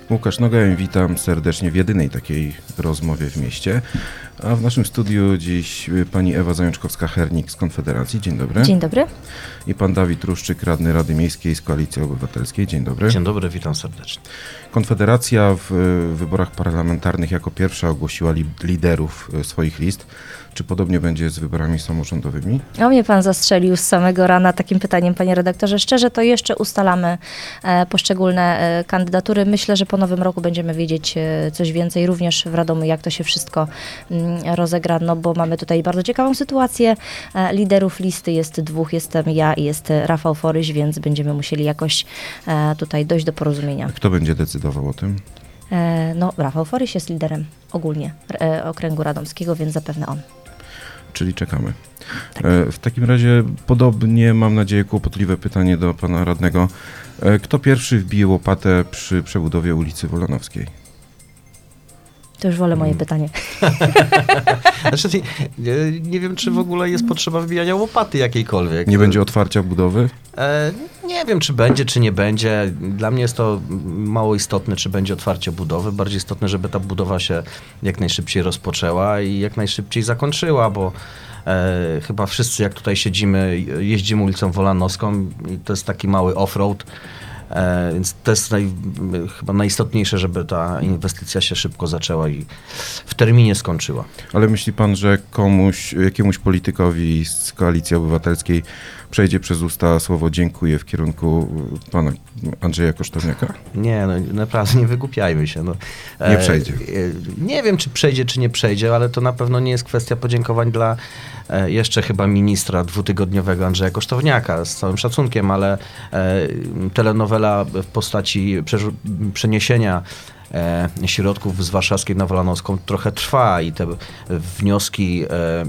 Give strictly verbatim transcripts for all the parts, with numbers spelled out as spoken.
Łukasz Nogań, witam serdecznie w jedynej takiej rozmowie w mieście. A w naszym studiu dziś pani Ewa Zajączkowska-Hernik z Konfederacji. Dzień dobry. Dzień dobry. I pan Dawid Truszczyk, radny Rady Miejskiej z Koalicji Obywatelskiej. Dzień dobry. Dzień dobry, witam serdecznie. Konfederacja w wyborach parlamentarnych jako pierwsza ogłosiła li- liderów swoich list. Czy podobnie będzie z wyborami samorządowymi? O mnie pan zastrzelił z samego rana takim pytaniem, panie redaktorze. Szczerze, to jeszcze ustalamy e, poszczególne e, kandydatury. Myślę, że po nowym roku będziemy wiedzieć e, coś więcej, również w Radomiu, jak to się wszystko m, rozegra, no bo mamy tutaj bardzo ciekawą sytuację. E, liderów listy jest dwóch, jestem ja i jest Rafał Foryś, więc będziemy musieli jakoś e, tutaj dojść do porozumienia. Kto będzie decydował o tym? E, no, Rafał Foryś jest liderem ogólnie e, okręgu radomskiego, więc zapewne on. Czyli czekamy. Tak. W takim razie podobnie, mam nadzieję, kłopotliwe pytanie do pana radnego. Kto pierwszy wbije łopatę przy przebudowie ulicy Wolanowskiej? To już wolę moje hmm. pytanie. Znaczy, nie, nie wiem, czy w ogóle jest potrzeba wbijania łopaty jakiejkolwiek. Nie będzie otwarcia budowy? E, nie wiem, czy będzie, czy nie będzie. Dla mnie jest to mało istotne, czy będzie otwarcie budowy. Bardziej istotne, żeby ta budowa się jak najszybciej rozpoczęła i jak najszybciej zakończyła, bo e, chyba wszyscy, jak tutaj siedzimy, jeździmy ulicą Wolanowską i to jest taki mały off-road. E, więc to jest naj, chyba najistotniejsze, żeby ta inwestycja się szybko zaczęła i w terminie skończyła. Ale myśli pan, że komuś, jakiemuś politykowi z Koalicji Obywatelskiej przejdzie przez usta słowo dziękuję w kierunku pana Andrzeja Kosztowniaka? Nie, no naprawdę nie wygłupiajmy się. No. Nie przejdzie. E, nie wiem, czy przejdzie, czy nie przejdzie, ale to na pewno nie jest kwestia podziękowań dla e, jeszcze chyba ministra dwutygodniowego Andrzeja Kosztowniaka, z całym szacunkiem, ale e, telenowela w postaci przeżu- przeniesienia E, środków z warszawskiej na Wolanowską trochę trwa i te wnioski, e,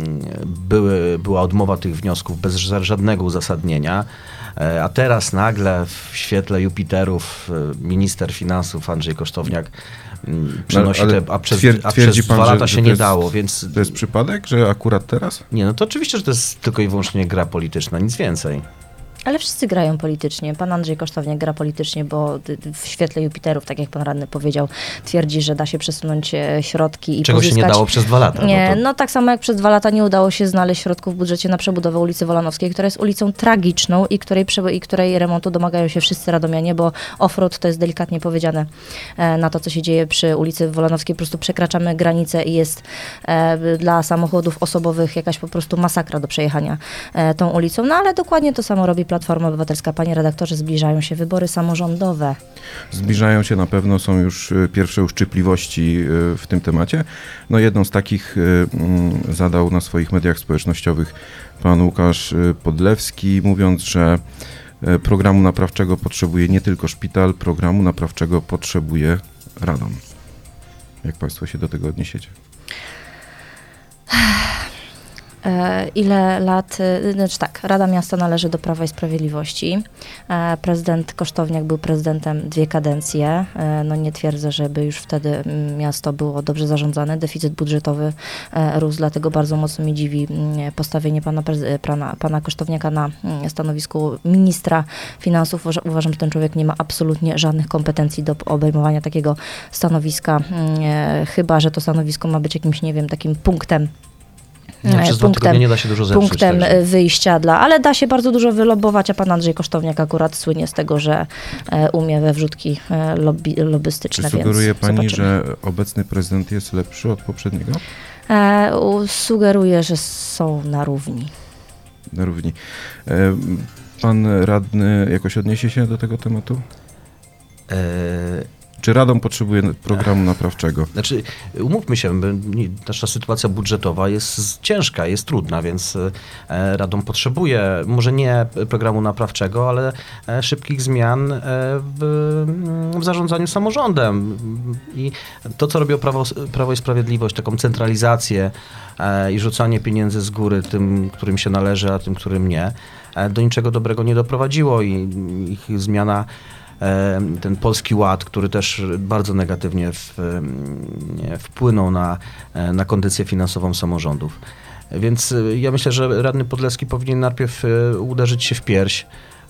były, była odmowa tych wniosków bez żadnego uzasadnienia, e, a teraz nagle w świetle Jupiterów e, minister finansów Andrzej Kosztowniak m, przenosi ale, ale te, a przez, twier- a przez pan, dwa że, lata że się nie jest, dało, więc... To jest przypadek, że akurat teraz? Nie, no to oczywiście, że to jest tylko i wyłącznie gra polityczna, nic więcej. Ale wszyscy grają politycznie. Pan Andrzej Kosztowniak gra politycznie, bo w świetle Jupiterów, tak jak pan radny powiedział, twierdzi, że da się przesunąć środki i Czego pozyskać... się nie dało przez dwa lata. Nie, no, to... no tak samo jak przez dwa lata nie udało się znaleźć środków w budżecie na przebudowę ulicy Wolanowskiej, która jest ulicą tragiczną i której, i której remontu domagają się wszyscy radomianie, bo off-road to jest delikatnie powiedziane na to, co się dzieje przy ulicy Wolanowskiej. Po prostu przekraczamy granicę i jest e, dla samochodów osobowych jakaś po prostu masakra do przejechania e, tą ulicą. No ale dokładnie to samo robi Platforma Obywatelska. Panie redaktorze, zbliżają się wybory samorządowe. Zbliżają się na pewno, są już pierwsze uszczypliwości w tym temacie. No jedną z takich zadał na swoich mediach społecznościowych pan Łukasz Podlewski, mówiąc, że programu naprawczego potrzebuje nie tylko szpital, programu naprawczego potrzebuje Radom. Jak państwo się do tego odniesiecie? Ile lat, znaczy tak, Rada Miasta należy do Prawa i Sprawiedliwości. Prezydent Kosztowniak był prezydentem dwie kadencje. No nie twierdzę, żeby już wtedy miasto było dobrze zarządzane. Deficyt budżetowy rósł, dlatego bardzo mocno mnie dziwi postawienie pana, pana, pana Kosztowniaka na stanowisku ministra finansów. Uważam, że ten człowiek nie ma absolutnie żadnych kompetencji do obejmowania takiego stanowiska, chyba że to stanowisko ma być jakimś, nie wiem, takim punktem, No, przez punktem, nie da się dużo zepsuć, punktem także. wyjścia dla, ale da się bardzo dużo wylobować, a pan Andrzej Kosztowniak akurat słynie z tego, że e, umie we wrzutki e, lobby, lobbystyczne. Czy sugeruje więc pani, zobaczymy. że obecny prezydent jest lepszy od poprzedniego? E, u, sugeruję, że są na równi. Na równi. E, pan radny jakoś odniesie się do tego tematu? E- Czy Radom potrzebuje programu naprawczego? Znaczy, umówmy się, nasza sytuacja budżetowa jest ciężka, jest trudna, więc Radom potrzebuje może nie programu naprawczego, ale szybkich zmian w, w zarządzaniu samorządem. I to, co robiło Prawo, Prawo i Sprawiedliwość, taką centralizację i rzucanie pieniędzy z góry tym, którym się należy, a tym, którym nie, do niczego dobrego nie doprowadziło i ich zmiana, ten Polski Ład, który też bardzo negatywnie w, wpłynął na, na kondycję finansową samorządów. Więc ja myślę, że radny Podlewski powinien najpierw uderzyć się w pierś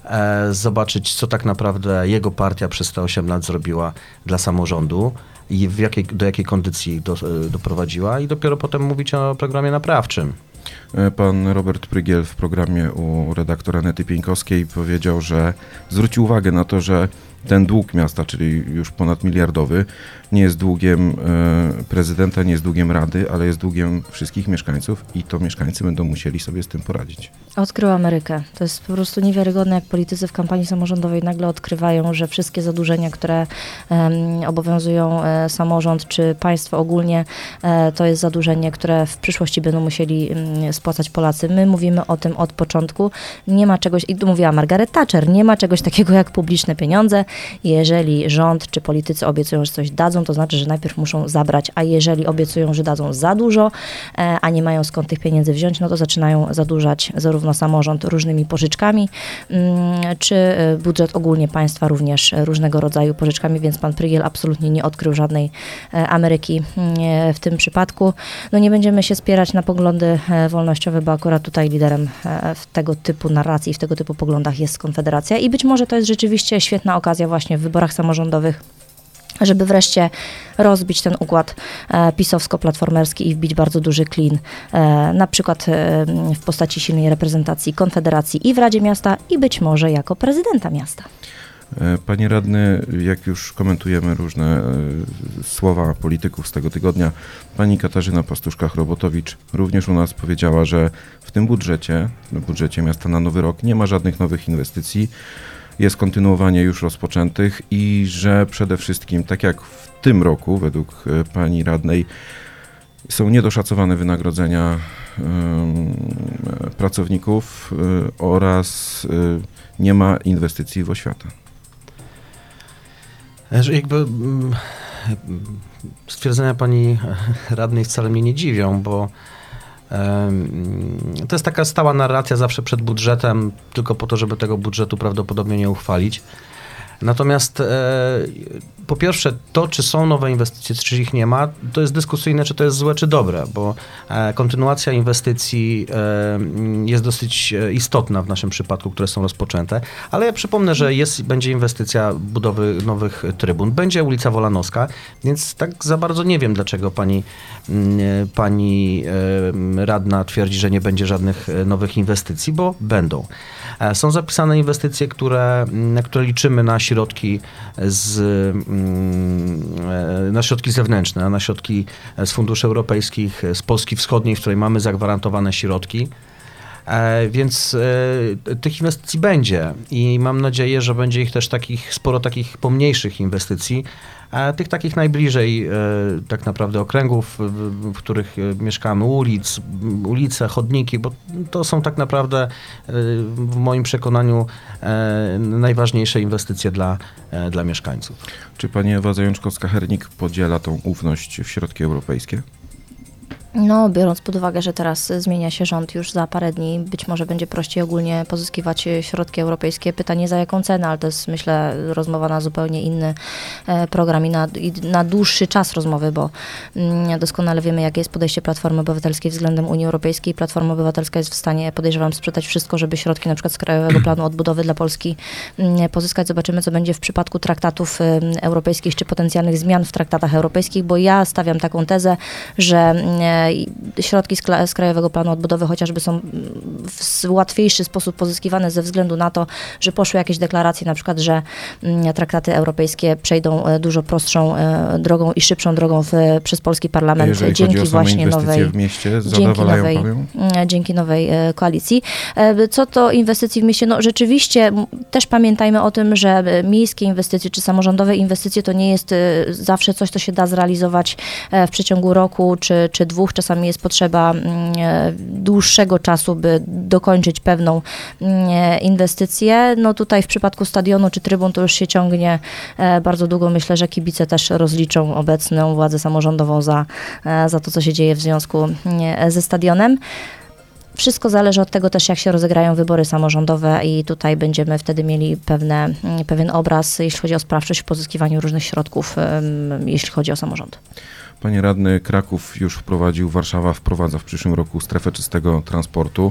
e, zobaczyć, co tak naprawdę jego partia przez te osiem lat zrobiła dla samorządu i w jakiej, do jakiej kondycji do, e, doprowadziła i dopiero potem mówić o programie naprawczym. Pan Robert Prygiel w programie u redaktora Anety Pieńkowskiej powiedział, że zwrócił uwagę na to, że ten dług miasta, czyli już ponad miliardowy, nie jest długiem e, prezydenta, nie jest długiem Rady, ale jest długiem wszystkich mieszkańców i to mieszkańcy będą musieli sobie z tym poradzić. Odkrył Amerykę. To jest po prostu niewiarygodne, jak politycy w kampanii samorządowej nagle odkrywają, że wszystkie zadłużenia, które um, obowiązują e, samorząd czy państwo ogólnie, e, to jest zadłużenie, które w przyszłości będą musieli um, spłacać Polacy. My mówimy o tym od początku. Nie ma czegoś, i tu mówiła Margaret Thatcher, nie ma czegoś takiego jak publiczne pieniądze. Jeżeli rząd czy politycy obiecują, że coś dadzą, to znaczy, że najpierw muszą zabrać, a jeżeli obiecują, że dadzą za dużo, e, a nie mają skąd tych pieniędzy wziąć, no to zaczynają zadłużać zarówno samorząd różnymi pożyczkami, mm, czy budżet ogólnie państwa również różnego rodzaju pożyczkami, więc pan Prygiel absolutnie nie odkrył żadnej e, Ameryki e, w tym przypadku. No nie będziemy się spierać na poglądy e, wolnościowe, bo akurat tutaj liderem e, w tego typu narracji, w tego typu poglądach jest Konfederacja i być może to jest rzeczywiście świetna okazja właśnie w wyborach samorządowych, żeby wreszcie rozbić ten układ e, pisowsko-platformerski i wbić bardzo duży klin, e, na przykład e, w postaci silnej reprezentacji Konfederacji i w Radzie Miasta i być może jako prezydenta miasta. Panie radny, jak już komentujemy różne e, słowa polityków z tego tygodnia, pani Katarzyna Pastuszka-Chrobotowicz również u nas powiedziała, że w tym budżecie, w budżecie miasta na nowy rok nie ma żadnych nowych inwestycji, jest kontynuowanie już rozpoczętych i że przede wszystkim, tak jak w tym roku, według pani radnej, są niedoszacowane wynagrodzenia y, pracowników y, oraz y, nie ma inwestycji w oświatę. Że jakby stwierdzenia pani radnej wcale mnie nie dziwią, bo to jest taka stała narracja zawsze przed budżetem, tylko po to, żeby tego budżetu prawdopodobnie nie uchwalić. Natomiast e, po pierwsze to, czy są nowe inwestycje, czy ich nie ma, to jest dyskusyjne, czy to jest złe, czy dobre, bo e, kontynuacja inwestycji e, jest dosyć istotna w naszym przypadku, które są rozpoczęte, ale ja przypomnę, że jest, będzie inwestycja budowy nowych trybun, będzie ulica Wolanowska, więc tak za bardzo nie wiem, dlaczego pani, pani e, radna twierdzi, że nie będzie żadnych nowych inwestycji, bo będą. E, są zapisane inwestycje, które, na które liczymy na środki z, na środki zewnętrzne, na środki z funduszy europejskich, z Polski Wschodniej, w której mamy zagwarantowane środki. Więc tych inwestycji będzie i mam nadzieję, że będzie ich też takich, sporo takich pomniejszych inwestycji, tych takich najbliżej tak naprawdę okręgów, w których mieszkamy, ulic, ulice, chodniki, bo to są tak naprawdę w moim przekonaniu najważniejsze inwestycje dla, dla mieszkańców. Czy pani Ewa Zajączkowska-Hernik podziela tą ufność w środki europejskie? No, biorąc pod uwagę, że teraz zmienia się rząd już za parę dni, być może będzie prościej ogólnie pozyskiwać środki europejskie. Pytanie za jaką cenę, ale to jest, myślę, rozmowa na zupełnie inny program i na, i na dłuższy czas rozmowy, bo doskonale wiemy, jakie jest podejście Platformy Obywatelskiej względem Unii Europejskiej. Platforma Obywatelska jest w stanie, podejrzewam, sprzedać wszystko, żeby środki na przykład z Krajowego Planu Odbudowy dla Polski pozyskać. Zobaczymy, co będzie w przypadku traktatów europejskich, czy potencjalnych zmian w traktatach europejskich, bo ja stawiam taką tezę, że środki z, z Krajowego Planu Odbudowy chociażby są w łatwiejszy sposób pozyskiwane ze względu na to, że poszły jakieś deklaracje, na przykład, że traktaty europejskie przejdą dużo prostszą drogą i szybszą drogą w, przez polski parlament. Jeżeli dzięki chodzi o właśnie nowej, w mieście, dzięki nowej, dzięki nowej koalicji. Co to inwestycji w mieście? No rzeczywiście też pamiętajmy o tym, że miejskie inwestycje czy samorządowe inwestycje to nie jest zawsze coś, co się da zrealizować w przeciągu roku czy, czy dwóch. Czasami jest potrzeba dłuższego czasu, by dokończyć pewną inwestycję. No tutaj w przypadku stadionu czy trybun to już się ciągnie bardzo długo. Myślę, że kibice też rozliczą obecną władzę samorządową za, za to, co się dzieje w związku ze stadionem. Wszystko zależy od tego też, jak się rozegrają wybory samorządowe i tutaj będziemy wtedy mieli pewne, pewien obraz, jeśli chodzi o sprawczość w pozyskiwaniu różnych środków, jeśli chodzi o samorząd. Panie radny, Kraków już wprowadził, Warszawa wprowadza w przyszłym roku strefę czystego transportu.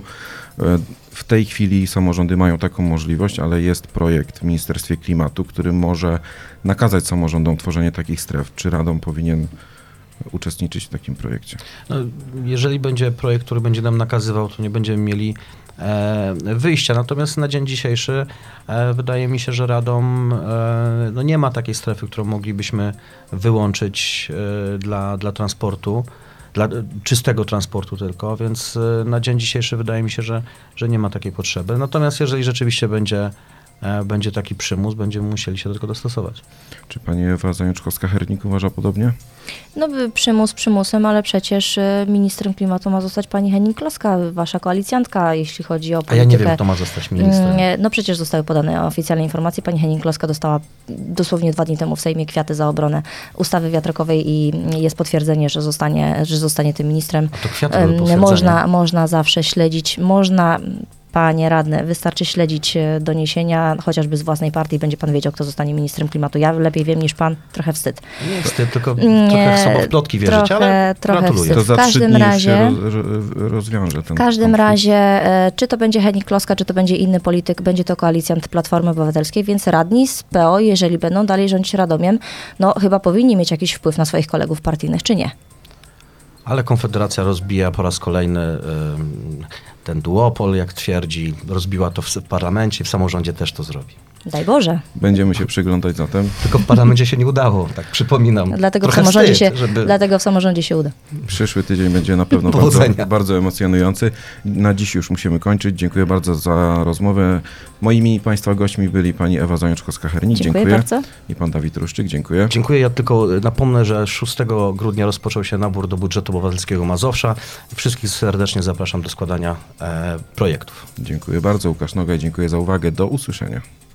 W tej chwili samorządy mają taką możliwość, ale jest projekt w Ministerstwie Klimatu, który może nakazać samorządom tworzenie takich stref. Czy Radom powinien uczestniczyć w takim projekcie? No, jeżeli będzie projekt, który będzie nam nakazywał, to nie będziemy mieli e, wyjścia. Natomiast na dzień dzisiejszy e, wydaje mi się, że Radom e, no nie ma takiej strefy, którą moglibyśmy wyłączyć e, dla, dla transportu, dla czystego transportu tylko, więc e, na dzień dzisiejszy wydaje mi się, że, że nie ma takiej potrzeby. Natomiast jeżeli rzeczywiście będzie e, będzie taki przymus, będziemy musieli się do tego dostosować. Czy pani Ewa Zajączkowska-Hernik uważa podobnie? No by przymus przymusem, ale przecież y, ministrem klimatu ma zostać pani Hennig-Kloska, wasza koalicjantka, jeśli chodzi o A politykę. ja nie wiem, kto ma zostać ministrem. Mm, No przecież zostały podane oficjalne informacje. Pani Hennig-Kloska dostała dosłownie dwa dni temu w Sejmie kwiaty za obronę ustawy wiatrakowej i jest potwierdzenie, że zostanie, że zostanie tym ministrem. A to kwiaty były Em, potwierdzenie. Można, można zawsze śledzić, można... Panie radny, wystarczy śledzić e, doniesienia, chociażby z własnej partii, będzie pan wiedział, kto zostanie ministrem klimatu. Ja lepiej wiem niż pan, trochę wstyd. Nie wstyd, tylko Nie, trochę sobie w plotki wierzyć, trochę- ale trochę gratuluję. wstyd. To za W każdym trzy dni razie- już się roz, ro- rozwiąże ten W każdym konflikt. razie, e, czy to będzie Hennig-Kloska, czy to będzie inny polityk, będzie to koalicjant Platformy Obywatelskiej, więc radni z P O, jeżeli będą dalej rządzić Radomiem, no chyba powinni mieć jakiś wpływ na swoich kolegów partyjnych, czy nie? Ale Konfederacja rozbija po raz kolejny ym, ten duopol, jak twierdzi, rozbiła to w w parlamencie, w samorządzie też to zrobi. Daj Boże. Będziemy się przyglądać zatem. Tylko w parlamencie się nie udało, tak przypominam. Dlatego w, Trochę samorządzie wstyd, się, żeby... dlatego w samorządzie się uda. Przyszły tydzień będzie na pewno bardzo, Powodzenia. bardzo emocjonujący. Na dziś już musimy kończyć. Dziękuję bardzo za rozmowę. Moimi Państwa gośćmi byli pani Ewa Zajączkowska-Hernik. Dziękuję, Dziękuję. bardzo. I pan Dawid Ruszczyk. Dziękuję. Dziękuję. Ja tylko napomnę, że szóstego grudnia rozpoczął się nabór do budżetu obywatelskiego Mazowsza. Wszystkich serdecznie zapraszam do składania e, projektów. Dziękuję bardzo. Łukasz Nogaj. Dziękuję za uwagę. Do usłyszenia.